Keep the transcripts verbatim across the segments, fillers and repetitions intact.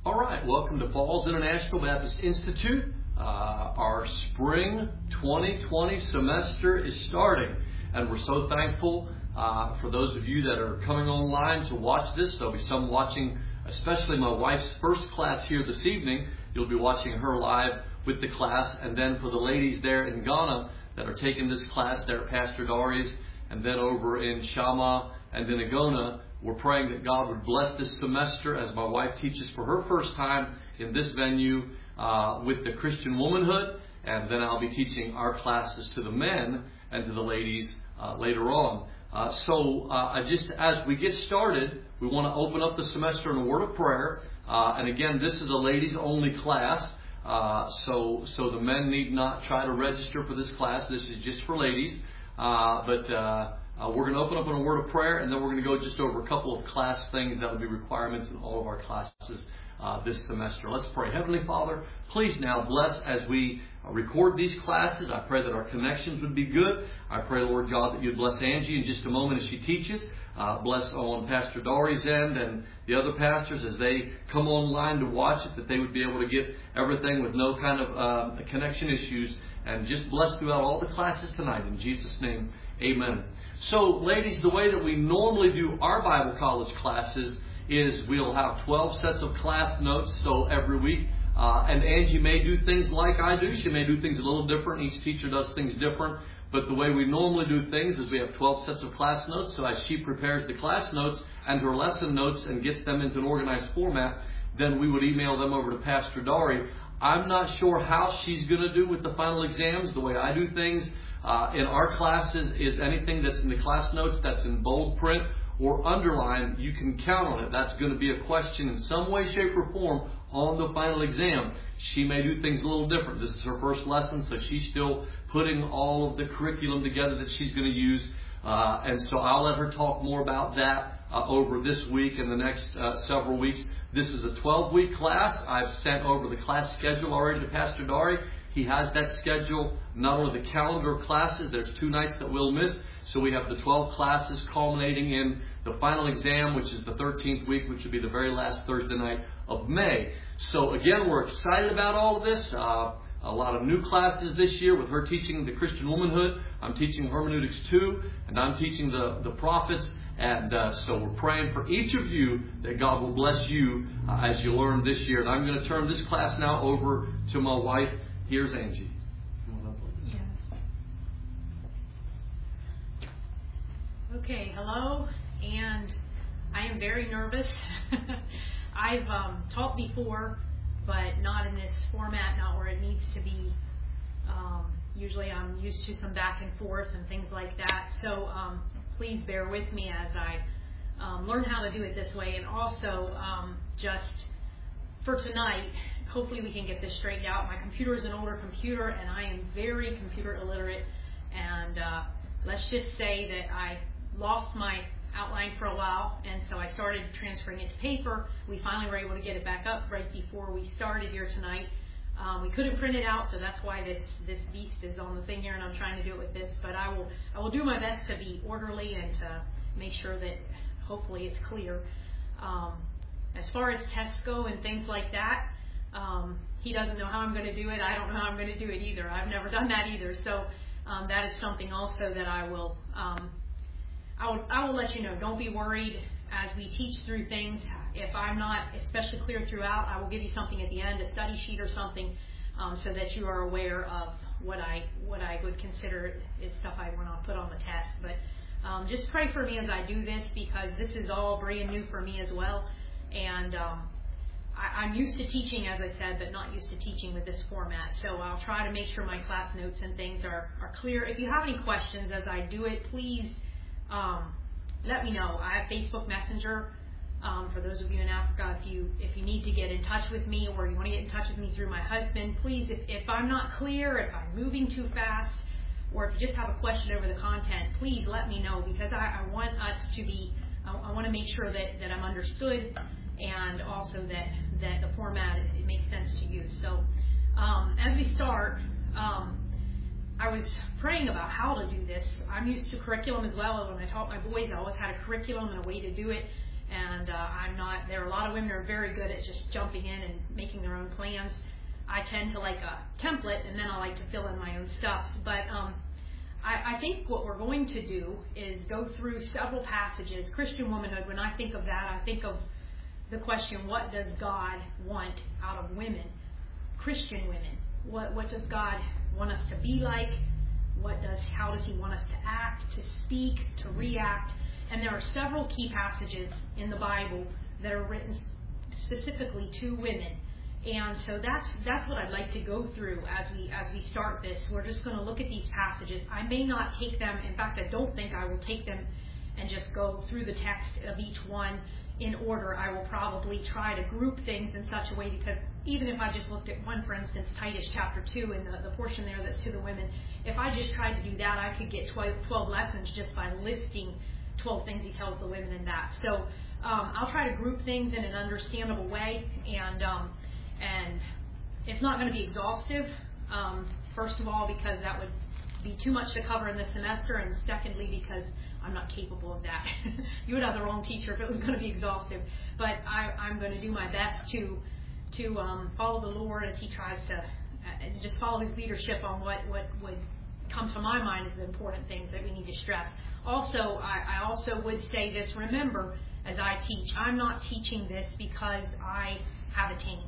All right, welcome to Falls International Baptist Institute. Uh, our spring twenty twenty semester is starting, and we're so thankful uh, for those of you that are coming online to watch this. There'll be some watching, especially my wife's first class here this evening. You'll be watching her live with the class, and then for the ladies there in Ghana that are taking this class there at Pastor Dari's, and then over in Shama and then Agona, we're praying that God would bless this semester as my wife teaches for her first time in this venue uh, with the Christian womanhood. And then I'll be teaching our classes to the men and to the ladies uh, later on. Uh, so uh, I just as we get started, we want to open up the semester in a word of prayer. Uh, and again, this is a ladies only class. Uh, so, so the men need not try to register for this class. This is just for ladies. Uh, but uh, Uh, we're going to open up in a word of prayer, and then we're going to go just over a couple of class things that will be requirements in all of our classes uh, this semester. Let's pray. Heavenly Father, please now bless as we uh, record these classes. I pray that our connections would be good. I pray, Lord God, that you'd bless Angie in just a moment as she teaches. Uh, bless on Pastor Dari's end and the other pastors as they come online to watch it, that they would be able to get everything with no kind of uh, connection issues. And just bless throughout all the classes tonight. In Jesus' name, amen. So, ladies, the way that we normally do our Bible college classes is we'll have twelve sets of class notes, so every week. Uh, and Angie may do things like I do. She may do things a little different. Each teacher does things different. But the way we normally do things is we have twelve sets of class notes. So as she prepares the class notes and her lesson notes and gets them into an organized format, then we would email them over to Pastor Dari. I'm not sure how she's going to do with the final exams. The way I do things uh, in our classes is anything that's in the class notes that's in bold print or underlined, you can count on it. That's going to be a question in some way, shape, or form on the final exam. She may do things a little different. This is her first lesson, so she's still putting all of the curriculum together that she's going to use. Uh, and so I'll let her talk more about that uh, over this week and the next uh, several weeks. This is a twelve-week class. I've sent over the class schedule already to Pastor Dari. He has that schedule, not only the calendar of classes, there's two nights that we'll miss. So we have the twelve classes culminating in the final exam, which is the thirteenth week, which will be the very last Thursday night of May. So again, we're excited about all of this. Uh, a lot of new classes this year with her teaching the Christian womanhood. I'm teaching hermeneutics two, and I'm teaching the, the prophets. And uh, so we're praying for each of you that God will bless you uh, as you learn this year. And I'm going to turn this class now over to my wife. Here's Angie. Yes. Okay, hello, and I am very nervous. I've um, taught before, but not in this format, not where it needs to be. Um, usually I'm used to some back and forth and things like that. So um, please bear with me as I um, learn how to do it this way. And also, um, just for tonight, hopefully we can get this straightened out. My computer is an older computer, and I am very computer illiterate. And uh, let's just say that I lost my outline for a while, and so I started transferring it to paper. We finally were able to get it back up right before we started here tonight. Um, we couldn't print it out, so that's why this this beast is on the thing here, and I'm trying to do it with this. But I will I will do my best to be orderly and to make sure that hopefully it's clear. Um, as far as tests go and things like that, um, he doesn't know how I'm going to do it. I don't know how I'm going to do it either. I've never done that either. So um, that is something also that I will um, I will I will let you know. Don't be worried as we teach through things. If I'm not especially clear throughout, I will give you something at the end, a study sheet or something, um, so that you are aware of what I what I would consider is stuff I want to put on the test. But um, just pray for me as I do this, because this is all brand new for me as well. And um, I, I'm used to teaching, as I said, but not used to teaching with this format. So I'll try to make sure my class notes and things are, are clear. If you have any questions as I do it, please um, let me know. I have Facebook Messenger. Um, for those of you in Africa, if you if you need to get in touch with me, or you want to get in touch with me through my husband, please, if, if I'm not clear, if I'm moving too fast, or if you just have a question over the content, please let me know, because I, I want us to be, I, I want to make sure that, that I'm understood, and also that, that the format, it, it makes sense to you. So um, as we start, um, I was praying about how to do this. I'm used to curriculum as well. When I taught my boys, I always had a curriculum and a way to do it. And uh, I'm not, there are a lot of women who are very good at just jumping in and making their own plans. I tend to like a template, and then I like to fill in my own stuff. But um, I, I think what we're going to do is go through several passages. Christian womanhood, when I think of that, I think of the question, what does God want out of women? Christian women. What, what does God want us to be like? What does, how does He want us to act, to speak, to react? And there are several key passages in the Bible that are written specifically to women. And so that's that's what I'd like to go through as we as we start this. We're just going to look at these passages. I may not take them. In fact, I don't think I will take them and just go through the text of each one in order. I will probably try to group things in such a way, because even if I just looked at one, for instance, Titus chapter two, and the, the portion there that's to the women, if I just tried to do that, I could get twelve, twelve lessons just by listing twelve things he tells the women in that. So um, I'll try to group things in an understandable way, and um, and it's not going to be exhaustive, um, first of all, because that would be too much to cover in the semester, and secondly, because I'm not capable of that. You would have the wrong teacher if it was going to be exhaustive. But I, I'm going to do my best to to um, follow the Lord as He tries to uh, just follow His leadership on what, what would come to my mind as the important things that we need to stress. Also, I, I also would say this, remember, as I teach, I'm not teaching this because I have attained.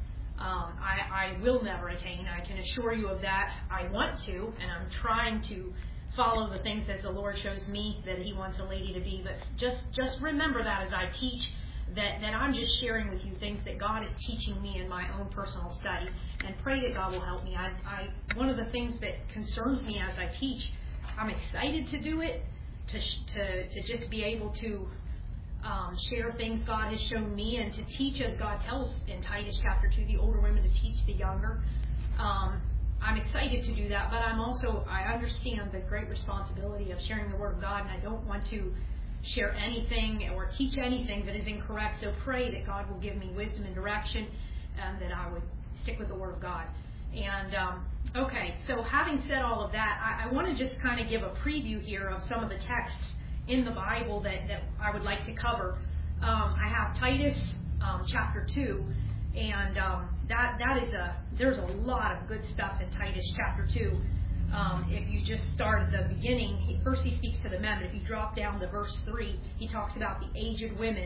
Um, I, I will never attain. I can assure you of that. I want to, and I'm trying to follow the things that the Lord shows me that He wants a lady to be. But just just remember that as I teach, that, that I'm just sharing with you things that God is teaching me in my own personal study. And pray that God will help me. I, I one of the things that concerns me as I teach, I'm excited to do it, to to to just be able to Um, share things God has shown me, and to teach as God tells in Titus chapter two, the older women to teach the younger. Um, I'm excited to do that, but I'm also, I understand the great responsibility of sharing the Word of God, and I don't want to share anything or teach anything that is incorrect. So pray that God will give me wisdom and direction, and that I would stick with the Word of God. And um, okay, so having said all of that, I, I want to just kind of give a preview here of some of the texts in the Bible that, that I would like to cover. Um, I have Titus um, chapter two, and um, that that is a there's a lot of good stuff in Titus chapter two. Um, if you just start at the beginning, he, first he speaks to the men, but if you drop down to verse three, he talks about the aged women,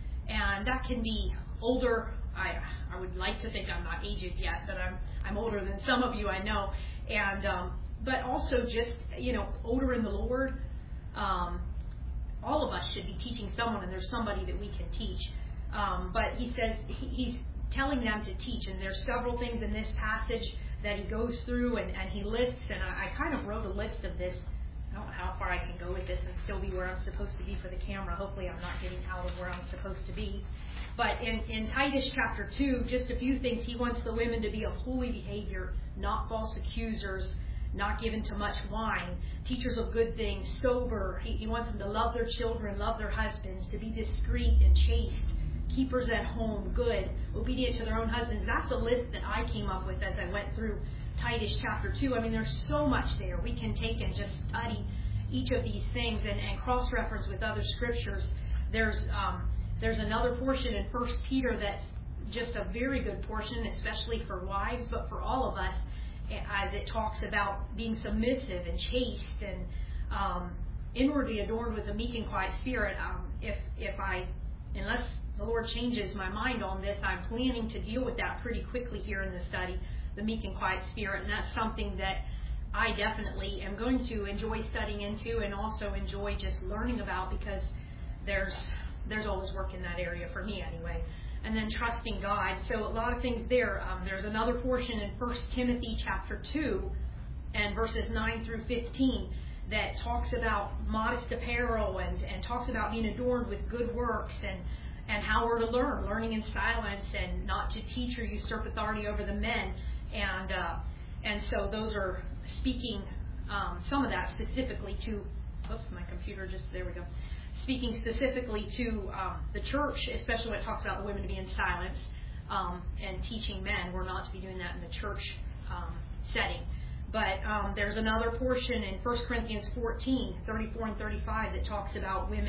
and that can be older. I I would like to think I'm not aged yet, but I'm I'm older than some of you I know, and um, but also just you know older in the Lord. Um, All of us should be teaching someone, and there's somebody that we can teach. Um, but he says he, he's telling them to teach, and there's several things in this passage that he goes through and, and he lists, and I, I kind of wrote a list of this. I don't know how far I can go with this and still be where I'm supposed to be for the camera. Hopefully I'm not getting out of where I'm supposed to be. But in, in Titus chapter two, just a few things. He wants the women to be of holy behavior, not false accusers, not given to much wine, teachers of good things, sober. He, he wants them to love their children, love their husbands, to be discreet and chaste, keepers at home, good, obedient to their own husbands. That's a list that I came up with as I went through Titus chapter two. I mean, there's so much there. We can take and just study each of these things and, and cross-reference with other scriptures. There's um, there's another portion in First Peter that's just a very good portion, especially for wives, but for all of us, as it talks about being submissive and chaste and um, inwardly adorned with a meek and quiet spirit. Um, if if I, unless the Lord changes my mind on this, I'm planning to deal with that pretty quickly here in the study, the meek and quiet spirit, and that's something that I definitely am going to enjoy studying into and also enjoy just learning about, because there's there's always work in that area for me anyway. And then trusting God. So a lot of things there. Um, there's another portion in First Timothy chapter two and verses nine through fifteen that talks about modest apparel and, and talks about being adorned with good works and, and how we're to learn, learning in silence and not to teach or usurp authority over the men. And uh, and so those are speaking um, some of that specifically to, oops, my computer just, there we go. Speaking specifically to um, the church, especially when it talks about the women to be in silence um, and teaching men. We're not to be doing that in the church um, setting. But um, there's another portion in First Corinthians fourteen, thirty-four and thirty-five that talks about women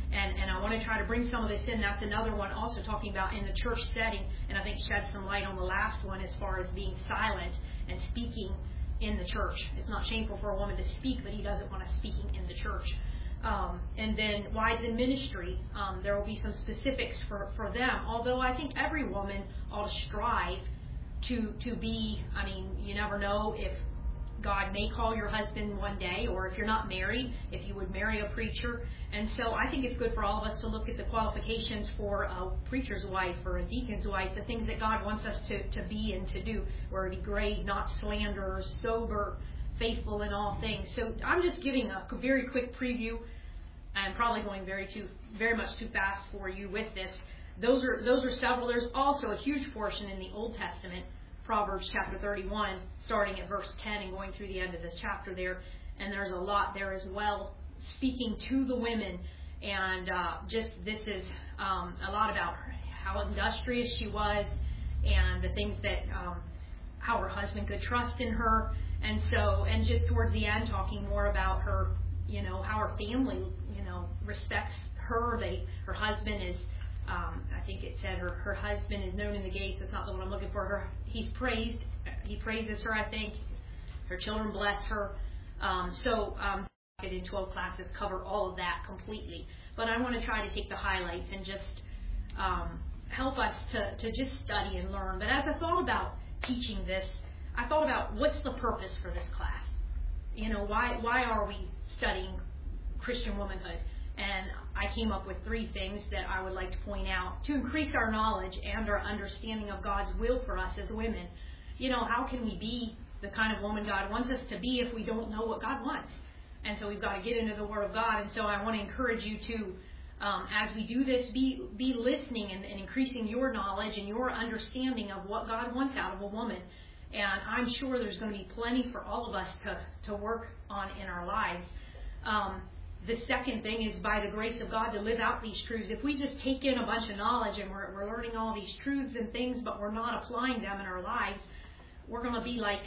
And, and I want to try to bring some of this in. That's another one also talking about in the church setting, and I think shed some light on the last one as far as being silent and speaking in the church. It's not shameful for a woman to speak, but he doesn't want us speaking in the church. Um, and then wives in ministry, um, there will be some specifics for, for them, although I think every woman ought to strive to to be, I mean, you never know if God may call your husband one day, or if you're not married, if you would marry a preacher. And so I think it's good for all of us to look at the qualifications for a preacher's wife or a deacon's wife, the things that God wants us to, to be and to do. We're to be grave, not slanderers, sober, faithful in all things. So I'm just giving a very quick preview. I'm probably going very too, very much too fast for you with this. Those are those are several. There's also a huge portion in the Old Testament, Proverbs chapter thirty-one, starting at verse ten and going through the end of the chapter there. And there's a lot there as well, speaking to the women. And uh, just this is um, a lot about her, how industrious she was, and the things that um, how her husband could trust in her. And so, and just towards the end, talking more about her, you know, how her family, you know, respects her. They, her husband is, um, I think it said her, her husband is known in the gates. That's not the one I'm looking for. Her, he's praised. He praises her, I think. Her children bless her. Um, so, um, in twelve classes cover all of that completely. But I want to try to take the highlights and just um, help us to, to just study and learn. But as I thought about teaching this, I thought about what's the purpose for this class. You know, why why are we studying Christian womanhood? And I came up with three things that I would like to point out to increase our knowledge and our understanding of God's will for us as women. You know, how can we be the kind of woman God wants us to be if we don't know what God wants? And so we've got to get into the Word of God. And so I want to encourage you to, um, as we do this, be be listening and, and increasing your knowledge and your understanding of what God wants out of a woman. And I'm sure there's going to be plenty for all of us to, to work on in our lives. Um, the second thing is, by the grace of God, to live out these truths. If we just take in a bunch of knowledge and we're, we're learning all these truths and things, but we're not applying them in our lives, we're going to be like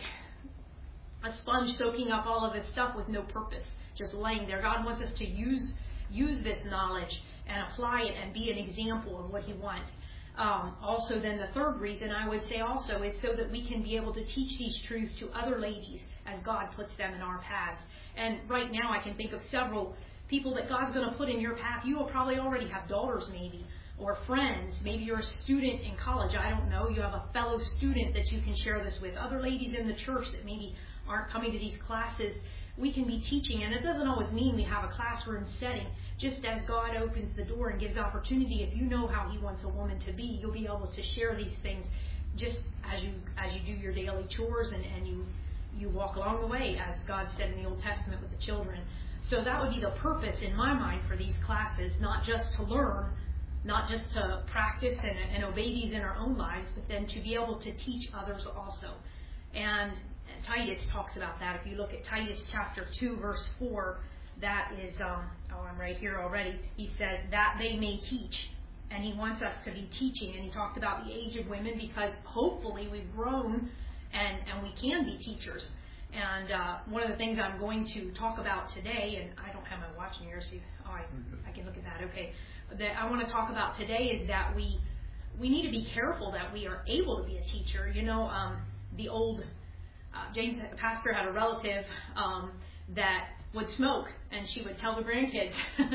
a sponge soaking up all of this stuff with no purpose, just laying there. God wants us to use use this knowledge and apply it and be an example of what He wants. Um, also, then the third reason I would say also is so that we can be able to teach these truths to other ladies as God puts them in our paths. And right now I can think of several people that God's going to put in your path. You will probably already have daughters maybe, or friends. Maybe you're a student in college. I don't know. You have a fellow student that you can share this with. Other ladies in the church that maybe aren't coming to these classes. We can be teaching, and it doesn't always mean we have a classroom setting. Just as God opens the door and gives opportunity, if you know how He wants a woman to be, you'll be able to share these things just as you as you do your daily chores and, and you you walk along the way, as God said in the Old Testament with the children. So that would be the purpose in my mind for these classes, not just to learn, not just to practice and, and obey these in our own lives, but then to be able to teach others also. And Titus talks about that. If you look at Titus chapter two, verse four, that is, um, oh, I'm right here already. He says that they may teach. And he wants us to be teaching. And he talked about the age of women because hopefully we've grown and, and we can be teachers. And uh, one of the things I'm going to talk about today, and I don't have my watch in here, so oh, I, I can look at that. Okay. That I want to talk about today is that we we need to be careful that we are able to be a teacher. You know, um, the old uh, James pastor had a relative um, that would smoke, and she would tell the grandkids,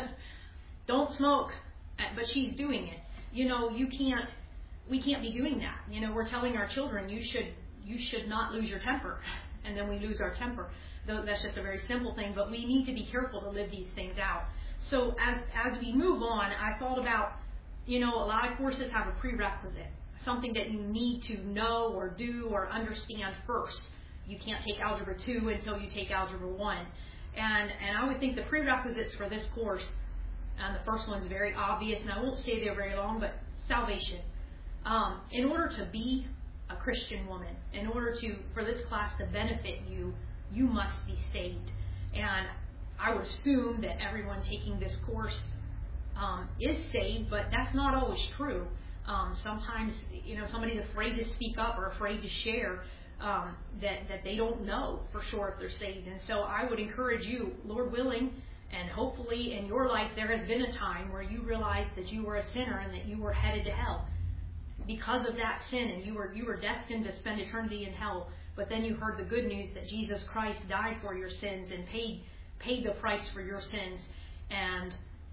"Don't smoke," but she's doing it. You know, you can't. We can't be doing that. You know, we're telling our children, you should you should not lose your temper, and then we lose our temper. Though that's just a very simple thing, but we need to be careful to live these things out. So as as we move on, I thought about, you know, a lot of courses have a prerequisite, something that you need to know or do or understand first. You can't take Algebra two until you take Algebra one. And and I would think the prerequisites for this course, and the first one's very obvious, and I won't stay there very long, but salvation. Um, in order to be a Christian woman, in order to for this class to benefit you, you must be saved. And I would assume that everyone taking this course um, is saved, but that's not always true. Um, sometimes, you know, somebody's afraid to speak up or afraid to share um, that, that they don't know for sure if they're saved. And so I would encourage you, Lord willing, And hopefully in your life there has been a time where you realized that you were a sinner and that you were headed to hell because of that sin, and you were you were destined to spend eternity in hell. But then you heard the good news that Jesus Christ died for your sins and paid paid the price for your sins. And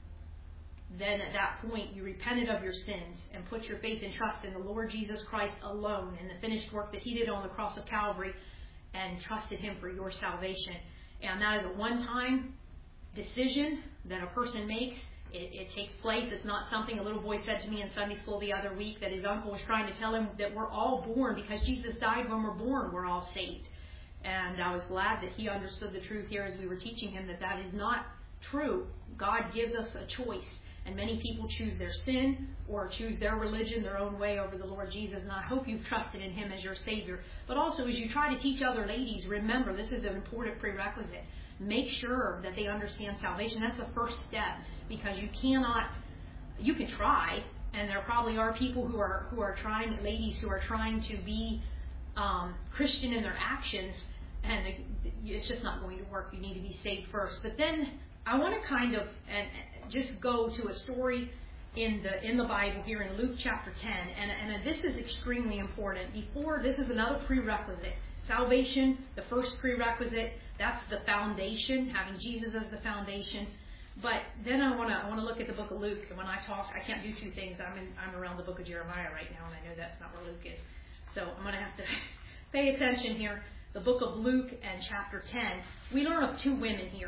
then at that point you repented of your sins and put your faith and trust in the Lord Jesus Christ alone and the finished work that He did on the cross of Calvary, and trusted Him for your salvation. And that is a one-time decision that a person makes. It, it takes place. It's not something a little boy said to me in Sunday school the other week, that his uncle was trying to tell him that we're all born, because Jesus died when we're born, we're all saved. And I was glad that he understood the truth here as we were teaching him that that is not true. God gives us a choice. And many people choose their sin or choose their religion, their own way over the Lord Jesus. And I hope you've trusted in Him as your Savior. But also, as you try to teach other ladies, remember, this is an important prerequisite. Make sure that they understand salvation. That's the first step, because you cannot, you can try, and there probably are people who are who are trying, ladies who are trying to be um, Christian in their actions, and it's just not going to work. You need to be saved first. But then I want to kind of and just go to a story in the in the Bible here in Luke chapter ten, and and this is extremely important. Before, this is another prerequisite. Salvation, the first prerequisite, that's the foundation, having Jesus as the foundation. But then I want to I want to look at the book of Luke, and when I talk, I can't do two things. I'm in, I'm around the book of Jeremiah right now, and I know that's not where Luke is, so I'm going to have to pay attention here. The book of Luke and chapter ten, we learn of two women here.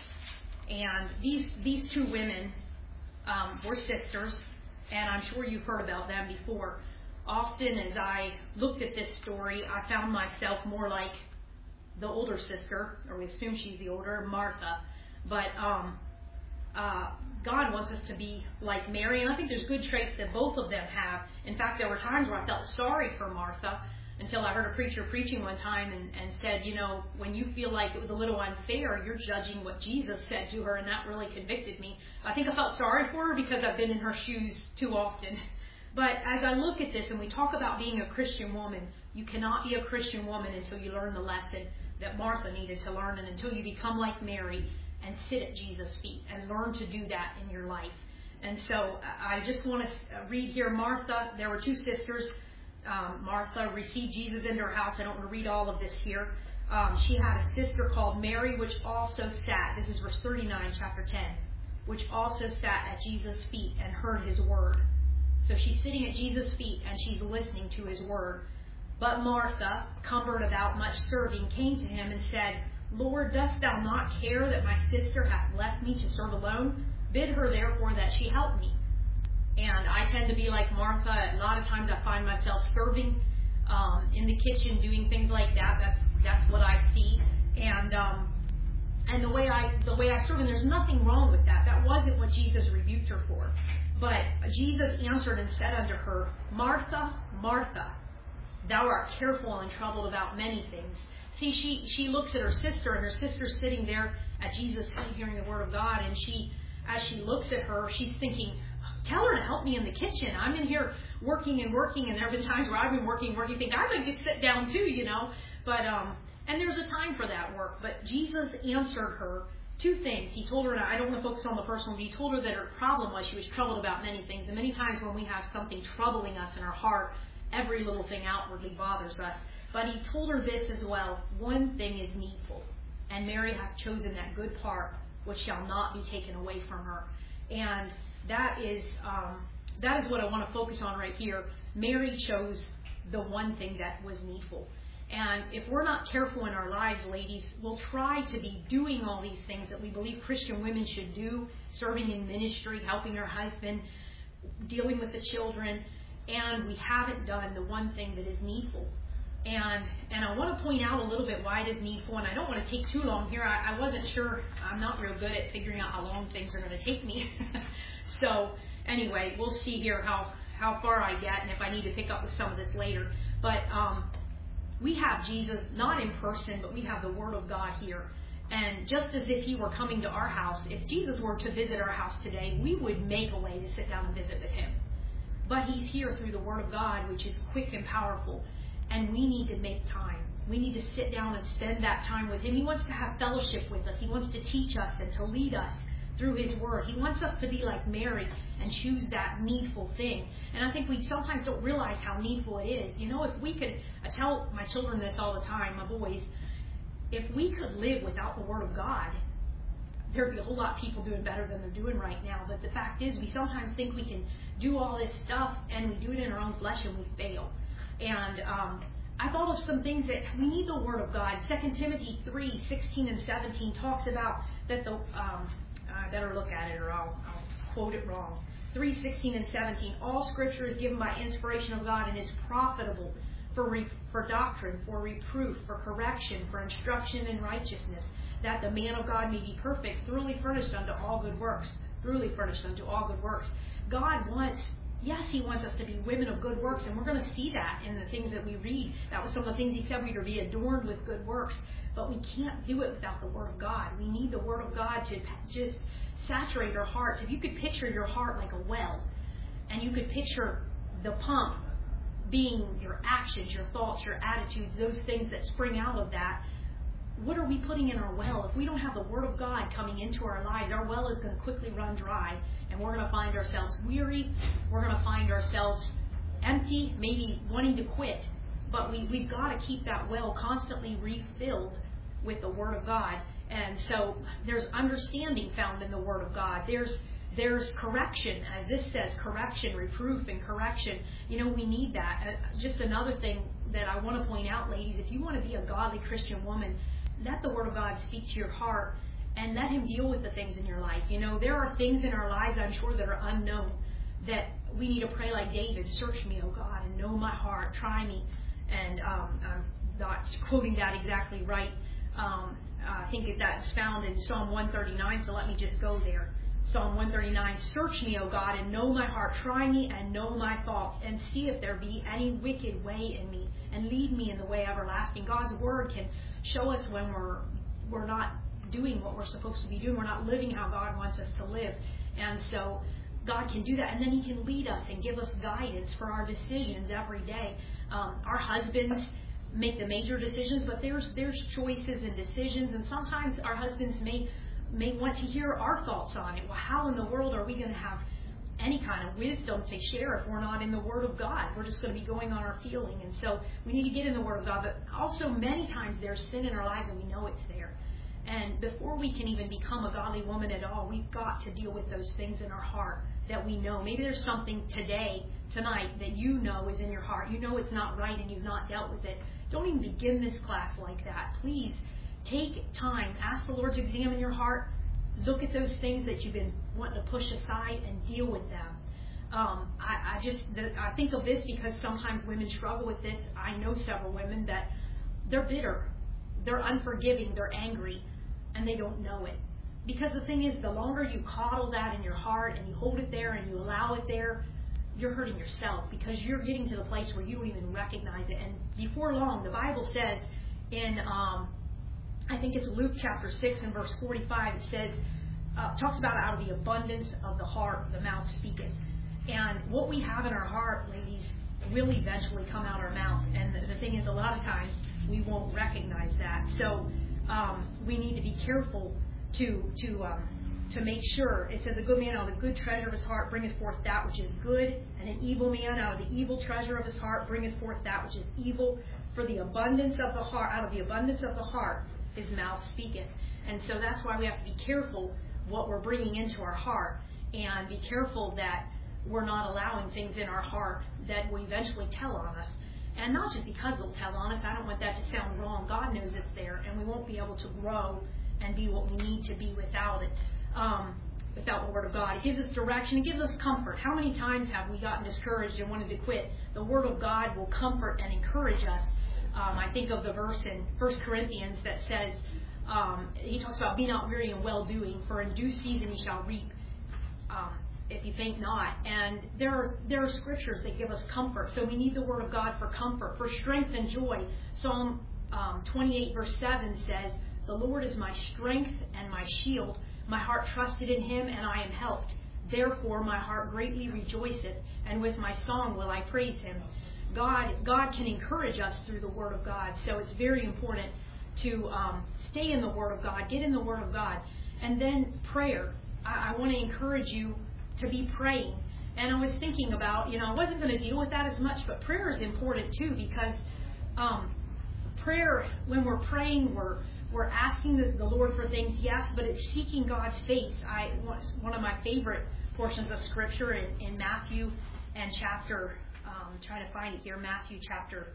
And these these two women um, were sisters, and I'm sure you've heard about them before. Often as I looked at this story, I found myself more like the older sister, or we assume she's the older, Martha. But um, uh, God wants us to be like Mary, and I think there's good traits that both of them have. In fact, there were times where I felt sorry for Martha, until I heard a preacher preaching one time and, and said, you know, when you feel like it was a little unfair, you're judging what Jesus said to her, and that really convicted me. I think I felt sorry for her because I've been in her shoes too often. But as I look at this and we talk about being a Christian woman, you cannot be a Christian woman until you learn the lesson that Martha needed to learn, and until you become like Mary and sit at Jesus' feet and learn to do that in your life. And so I just want to read here, Martha, there were two sisters. Um, Martha received Jesus into her house. I don't want to read all of this here. Um, she had a sister called Mary, which also sat, this is verse thirty-nine, chapter ten, which also sat at Jesus' feet and heard His word. So she's sitting at Jesus' feet and she's listening to His word. But Martha, cumbered about much serving, came to Him and said, Lord, dost Thou not care that my sister hath left me to serve alone? Bid her therefore that she help me. And I tend to be like Martha. A lot of times I find myself serving um, in the kitchen, doing things like that. That's that's what I see. And um, and the way I the way I serve, and there's nothing wrong with that. That wasn't what Jesus rebuked her for. But Jesus answered and said unto her, Martha, Martha, thou art careful and troubled about many things. See, she she looks at her sister, and her sister's sitting there at Jesus' feet hearing the word of God. And she, as she looks at her, she's thinking, tell her to help me in the kitchen. I'm in here working and working, and there have been times where I've been working, working, think I'd like to sit down too, you know. But um, and there's a time for that work. But Jesus answered her two things. He told her, and I don't want to focus on the personal, but He told her that her problem was she was troubled about many things. And many times when we have something troubling us in our heart, every little thing outwardly bothers us. But He told her this as well. One thing is needful, and Mary hath chosen that good part, which shall not be taken away from her. And That is um, that is what I want to focus on right here. Mary chose the one thing that was needful. And if we're not careful in our lives, ladies, we'll try to be doing all these things that we believe Christian women should do, serving in ministry, helping her husband, dealing with the children, and we haven't done the one thing that is needful. And and I want to point out a little bit why it is needful, and I don't want to take too long here. I, I wasn't sure. I'm not real good at figuring out how long things are going to take me. So anyway, we'll see here how, how far I get and if I need to pick up with some of this later. But um, we have Jesus, not in person, but we have the Word of God here. And just as if He were coming to our house, if Jesus were to visit our house today, we would make a way to sit down and visit with Him. But He's here through the Word of God, which is quick and powerful. And we need to make time We need to sit down and spend that time with Him. He wants to have fellowship with us. He wants to teach us and to lead us through His Word. He wants us to be like Mary and choose that needful thing. And I think we sometimes don't realize how needful it is. You know, if we could, I tell my children this all the time, my boys, if we could live without the Word of God, there'd be a whole lot of people doing better than they're doing right now. But the fact is, we sometimes think we can do all this stuff, and we do it in our own flesh, and we fail. And um, I thought of some things that we need the Word of God. Second Timothy three sixteen and seventeen talks about that the, um, I better look at it or I'll, I'll quote it wrong. three sixteen and seventeen, all Scripture is given by inspiration of God and is profitable for, re, for doctrine, for reproof, for correction, for instruction in righteousness, that the man of God may be perfect, thoroughly furnished unto all good works. Thoroughly furnished unto all good works. God wants, yes, He wants us to be women of good works, and we're going to see that in the things that we read. That was some of the things He said, we're to be adorned with good works. But we can't do it without the Word of God. We need the Word of God to just saturate our hearts. If you could picture your heart like a well, and you could picture the pump being your actions, your thoughts, your attitudes, those things that spring out of that, what are we putting in our well? If we don't have the Word of God coming into our lives, our well is going to quickly run dry, and we're going to find ourselves weary. We're going to find ourselves empty, maybe wanting to quit. But we, we've got to keep that well constantly refilled with the Word of God. And so there's understanding found in the Word of God. There's there's correction, as this says, correction, reproof, and correction. You know, we need that. Uh, just another thing that I want to point out, ladies, if you want to be a godly Christian woman, let the Word of God speak to your heart and let Him deal with the things in your life. You know, there are things in our lives, I'm sure, that are unknown, that we need to pray like David, search me, O God, and know my heart, try me. And um, I'm not quoting that exactly right. Um, I think that that's found in Psalm one thirty-nine, so let me just go there. Psalm one thirty-nine, search me, O God, and know my heart. Try me and know my thoughts, and see if there be any wicked way in me, and lead me in the way everlasting. God's Word can show us when we're we're not doing what we're supposed to be doing. We're not living how God wants us to live. And so God can do that. And then He can lead us and give us guidance for our decisions every day. Um, our husbands make the major decisions, but there's there's choices and decisions. And sometimes our husbands may may want to hear our thoughts on it. Well, how in the world are we going to have any kind of wisdom to share if we're not in the Word of God? We're just going to be going on our feeling. And so we need to get in the Word of God. But also many times there's sin in our lives and we know it's there. And before we can even become a godly woman at all, we've got to deal with those things in our heart that we know. Maybe there's something today, tonight, that you know is in your heart. You know it's not right and you've not dealt with it. Don't even begin this class like that. Please take time. Ask the Lord to examine your heart. Look at those things that you've been wanting to push aside and deal with them. Um, I, I just the, I think of this because sometimes women struggle with this. I know several women that they're bitter, they're unforgiving, they're angry, and they don't know it. Because the thing is, the longer you coddle that in your heart and you hold it there and you allow it there, you're hurting yourself because you're getting to the place where you don't even recognize it. And before long, the Bible says in um, I think it's Luke chapter six and verse forty-five, it says, uh, talks about out of the abundance of the heart, the mouth speaketh. And what we have in our heart, ladies, will eventually come out our mouth. And the, the thing is, a lot of times, we won't recognize that. So um, we need to be careful to to um, to make sure. It says, a good man out of the good treasure of his heart bringeth forth that which is good, and an evil man out of the evil treasure of his heart bringeth forth that which is evil. For the abundance of the heart, out of the abundance of the heart, his mouth speaketh. And so that's why we have to be careful what we're bringing into our heart, and be careful that we're not allowing things in our heart that will eventually tell on us. And not just because they'll tell on us. I don't want that to sound wrong. God knows it's there, and we won't be able to grow and be what we need to be without it, um, without the Word of God. It gives us direction. It gives us comfort. How many times have we gotten discouraged and wanted to quit? The Word of God will comfort and encourage us. Um, I think of the verse in First Corinthians that says, um, he talks about, be not weary in well-doing, for in due season ye shall reap, um, if you faint not. And there are there are scriptures that give us comfort. So we need the Word of God for comfort, for strength and joy. Psalm um, twenty-eight verse seven says, the Lord is my strength and my shield. My heart trusted in Him, and I am helped. Therefore my heart greatly rejoiceth, and with my song will I praise Him. God, God can encourage us through the Word of God. So it's very important to um, stay in the Word of God, get in the Word of God. And then prayer. I, I want to encourage you to be praying. And I was thinking about, you know, I wasn't going to deal with that as much, but prayer is important too, because um, prayer, when we're praying, we're we're asking the, the Lord for things, yes, but it's seeking God's face. I one of my favorite portions of Scripture in, in Matthew and chapter, um, trying to find it here, Matthew chapter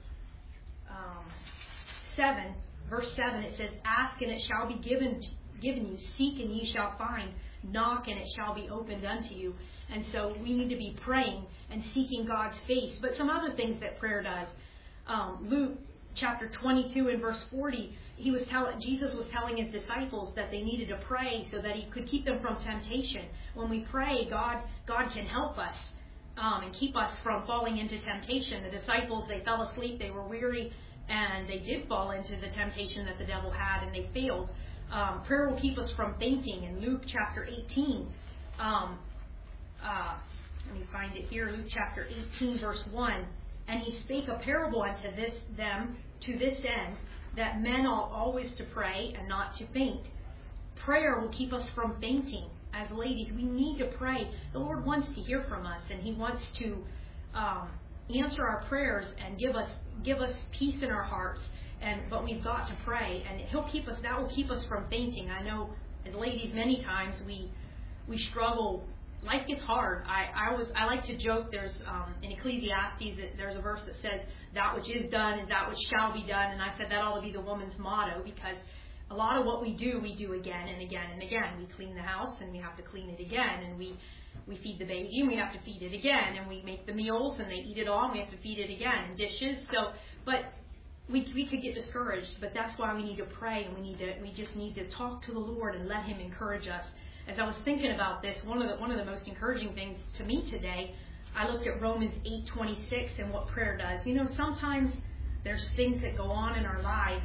um, seven, verse seven. It says, "Ask and it shall be given given you; seek and ye shall find; knock and it shall be opened unto you." And so we need to be praying and seeking God's face. But some other things that prayer does. Um, Luke chapter twenty-two and verse forty, he was telling Jesus was telling his disciples that they needed to pray so that he could keep them from temptation. When we pray, God God can help us um, and keep us from falling into temptation. The disciples, they fell asleep, they were weary, and they did fall into the temptation that the devil had, and they failed. Um, prayer will keep us from fainting. In Luke chapter eighteen, um, uh, let me find it here. Luke chapter eighteen, verse one. "And he spake a parable unto this them to this end, that men ought always to pray and not to faint." Prayer will keep us from fainting. As ladies, we need to pray. The Lord wants to hear from us, and He wants to um, answer our prayers and give us give us peace in our hearts. And but we've got to pray, and He'll keep us. That will keep us from fainting. I know, as ladies, many times we we struggle. Life gets hard. I, I was I like to joke. There's um, in Ecclesiastes, there's a verse that says, "That which is done is that which shall be done." And I said that ought to be the woman's motto, because a lot of what we do, we do again and again and again. We clean the house, and we have to clean it again, and we we feed the baby, and we have to feed it again, and we make the meals, and they eat it all, and we have to feed it again, and dishes. So, but we we could get discouraged. But that's why we need to pray, and we need to we just need to talk to the Lord and let Him encourage us. As I was thinking about this, one of the one of the most encouraging things to me today, I looked at Romans eight twenty-six and what prayer does. You know, sometimes there's things that go on in our lives.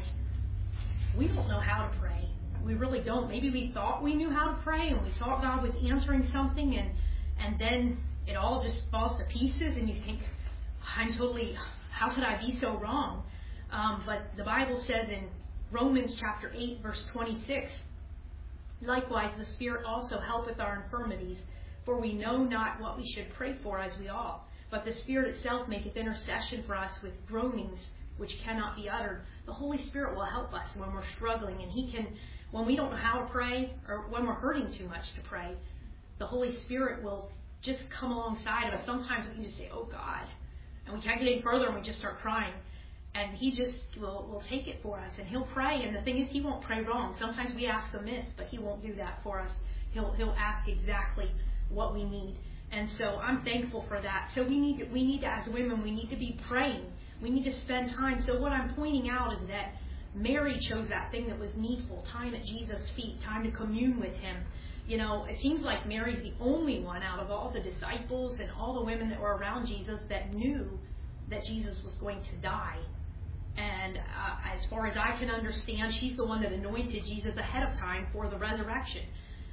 We don't know how to pray. We really don't. Maybe we thought we knew how to pray, and we thought God was answering something, and and then it all just falls to pieces, and you think, I'm totally, how could I be so wrong? Um, but the Bible says in Romans chapter eight, verse twenty-six, "Likewise, the Spirit also helpeth our infirmities, for we know not what we should pray for as we ought. But the Spirit itself maketh intercession for us with groanings which cannot be uttered." The Holy Spirit will help us when we're struggling, and He can, when we don't know how to pray, or when we're hurting too much to pray, the Holy Spirit will just come alongside of us. Sometimes we can just say, "Oh God," and we can't get any further, and we just start crying. And He just will, will take it for us, and He'll pray. And the thing is, He won't pray wrong. Sometimes we ask amiss, but He won't do that for us. He'll He'll ask exactly what we need. And so I'm thankful for that. So we need to, we need to, as women, we need to be praying. We need to spend time. So what I'm pointing out is that Mary chose that thing that was needful, time at Jesus' feet, time to commune with Him. You know, it seems like Mary's the only one out of all the disciples and all the women that were around Jesus that knew that Jesus was going to die. And uh, as far as I can understand, she's the one that anointed Jesus ahead of time for the resurrection.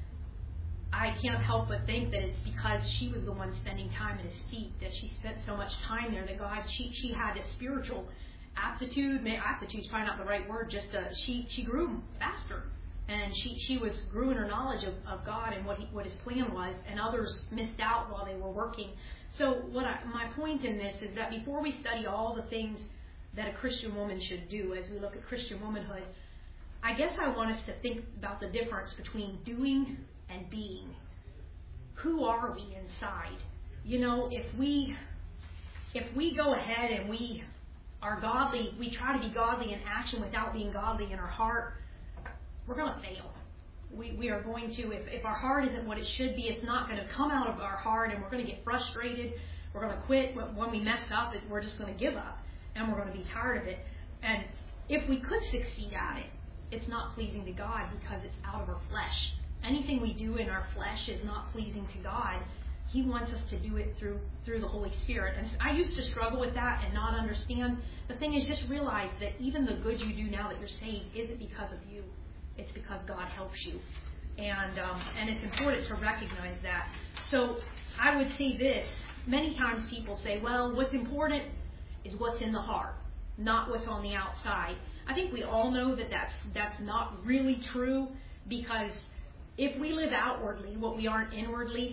I can't help but think that it's because she was the one spending time at His feet, that she spent so much time there, that God, she she had a spiritual aptitude. Aptitude is probably not the right word. Just uh, she she grew faster, and she she was grew in her knowledge of, of God and what he, what His plan was, and others missed out while they were working. So what I, my point in this is that before we study all the things that a Christian woman should do as we look at Christian womanhood, I guess I want us to think about the difference between doing and being. Who are we inside? You know, if we if we go ahead and we are godly, we try to be godly in action without being godly in our heart, we're going to fail. We we are going to, if, if our heart isn't what it should be, it's not going to come out of our heart, and we're going to get frustrated. We're going to quit. When we mess up, we're just going to give up, and we're going to be tired of it. And if we could succeed at it, it's not pleasing to God because it's out of our flesh. Anything we do in our flesh is not pleasing to God. He wants us to do it through through the Holy Spirit. And I used to struggle with that and not understand. The thing is, just realize that even the good you do now that you're saved isn't because of you. It's because God helps you. And um, and it's important to recognize that. So I would say this. Many times people say, well, what's important is what's in the heart, not what's on the outside. I think we all know that that's, that's not really true, because if we live outwardly what we aren't inwardly,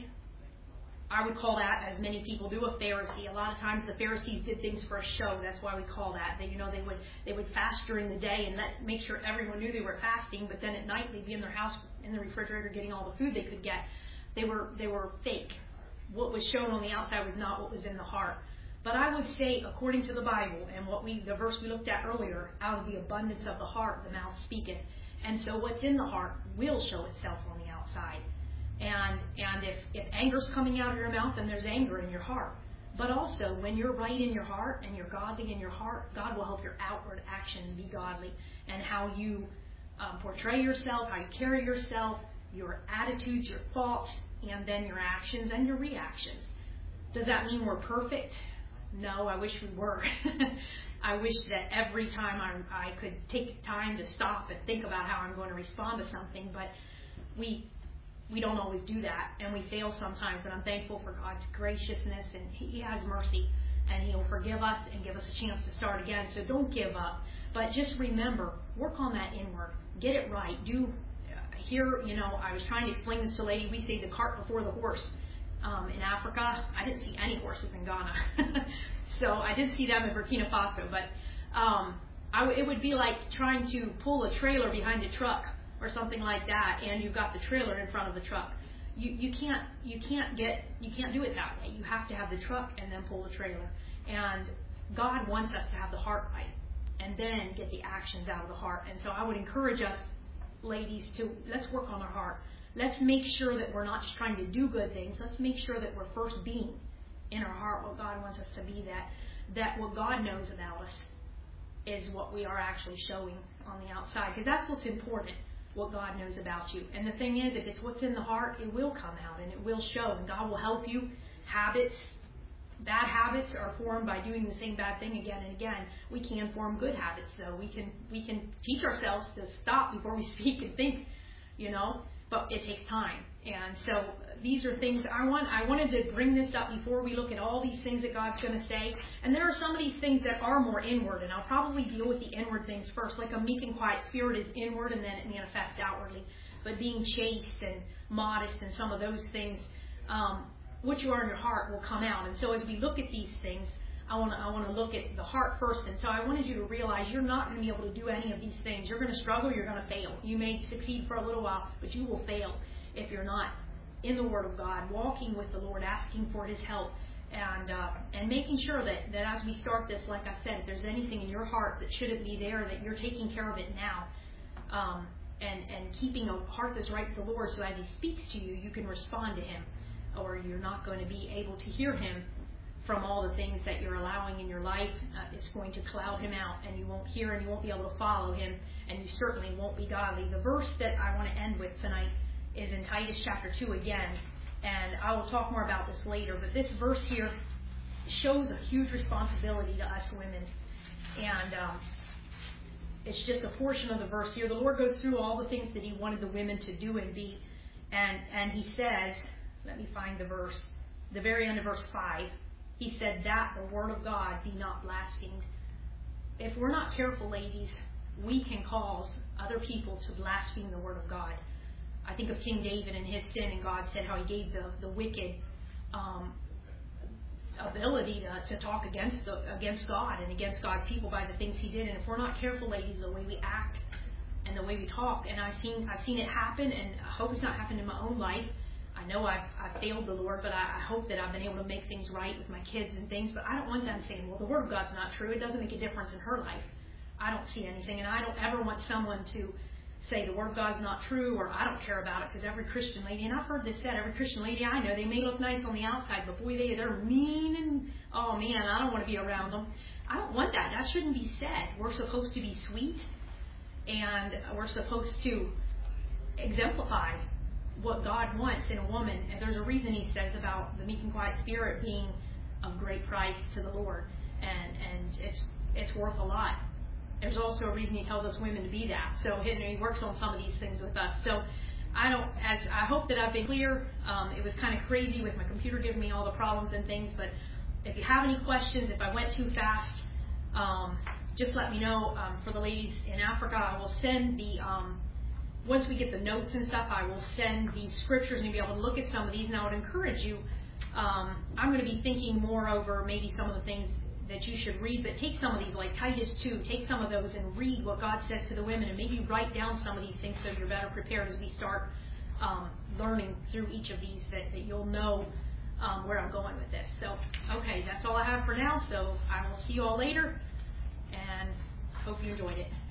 I would call that, as many people do, a Pharisee. A lot of times the Pharisees did things for a show. That's why we call that. They, you know, they would they would fast during the day and let, make sure everyone knew they were fasting. But then at night they'd be in their house in the refrigerator getting all the food they could get. They were they were fake. What was shown on the outside was not what was in the heart. But I would say, according to the Bible and what we the verse we looked at earlier, out of the abundance of the heart the mouth speaketh. And so what's in the heart will show itself on the outside. And and if, if anger's coming out of your mouth, then there's anger in your heart. But also, when you're right in your heart and you're godly in your heart, God will help your outward actions be godly. And how you um, portray yourself, how you carry yourself, your attitudes, your thoughts, and then your actions and your reactions. Does that mean we're perfect? No, I wish we were. I wish that every time I, I could take time to stop and think about how I'm going to respond to something. But we... We don't always do that, and we fail sometimes, but I'm thankful for God's graciousness, and He has mercy, and He'll forgive us and give us a chance to start again. So don't give up, but just remember, work on that inward. Get it right. Do here, you know, I was trying to explain this to a lady. We say the cart before the horse. Um, in Africa, I didn't see any horses in Ghana. So I did see them in Burkina Faso, but um, I w- it would be like trying to pull a trailer behind a truck, or something like that, and you've got the trailer in front of the truck. You you can't you can't get you can't do it that way. You have to have the truck and then pull the trailer. And God wants us to have the heart right, and then get the actions out of the heart. And so I would encourage us, ladies, to let's work on our heart. Let's make sure that we're not just trying to do good things. Let's make sure that we're first being in our heart what God wants us to be. That that what God knows about us is what we are actually showing on the outside, because that's what's important. What God knows about you. And the thing is, if it's what's in the heart, it will come out and it will show, and God will help you. Habits, bad habits are formed by doing the same bad thing again and again. We can form good habits, though. We can we can teach ourselves to stop before we speak and think, you know, but it takes time. And so these are things I want. I wanted to bring this up before we look at all these things that God's going to say. And there are some of these things that are more inward, and I'll probably deal with the inward things first. Like a meek and quiet spirit is inward, and then it manifests outwardly. But being chaste and modest and some of those things, um, what you are in your heart will come out. And so as we look at these things, I want to I want to look at the heart first. And so I wanted you to realize you're not going to be able to do any of these things. You're going to struggle. You're going to fail. You may succeed for a little while, but you will fail if you're not in the Word of God, walking with the Lord, asking for His help, and uh, and making sure that, that as we start this, like I said, if there's anything in your heart that shouldn't be there, that you're taking care of it now, um, and, and keeping a heart that's right with the Lord, so as He speaks to you, you can respond to Him, or you're not going to be able to hear Him from all the things that you're allowing in your life. Uh, it's going to cloud Him out, and you won't hear and you won't be able to follow Him, and you certainly won't be godly. The verse that I want to end with tonight is in Titus chapter two again, and I will talk more about this later, but this verse here shows a huge responsibility to us women, and um, it's just a portion of the verse here. The Lord goes through all the things that He wanted the women to do and be, and, and He says, let me find the verse, the very end of verse five, He said that the Word of God be not blasphemed. If we're not careful, ladies, we can cause other people to blaspheme the Word of God. I think of King David and his sin, and God said how He gave the, the wicked um, ability to, to talk against the, against God and against God's people by the things He did. And if we're not careful, ladies, the way we act and the way we talk, and I've seen I've seen it happen, and I hope it's not happened in my own life. I know I've, I've failed the Lord, but I, I hope that I've been able to make things right with my kids and things. But I don't want them saying, well, the Word of God's not true. It doesn't make a difference in her life. I don't see anything, and I don't ever want someone to say the Word of God's not true, or I don't care about it, because every Christian lady, and I've heard this said, every Christian lady I know, they may look nice on the outside, but boy, they, they're mean, and oh man, I don't want to be around them. I don't want that. That shouldn't be said. We're supposed to be sweet, and we're supposed to exemplify what God wants in a woman. And there's a reason He says about the meek and quiet spirit being of great price to the Lord, and, and it's it's worth a lot. There's also a reason He tells us women to be that. So He works on some of these things with us. So I don't. As I hope that I've been clear. Um, it was kind of crazy with my computer giving me all the problems and things, but if you have any questions, if I went too fast, um, just let me know. Um, for the ladies in Africa, I will send the, um, once we get the notes and stuff, I will send the scriptures and you'll be able to look at some of these. And I would encourage you, um, I'm going to be thinking more over maybe some of the things that you should read, but take some of these, like Titus two, take some of those and read what God says to the women, and maybe write down some of these things so you're better prepared as we start um, learning through each of these, that, that you'll know um, where I'm going with this. So, okay, that's all I have for now, so I will see you all later, and hope you enjoyed it.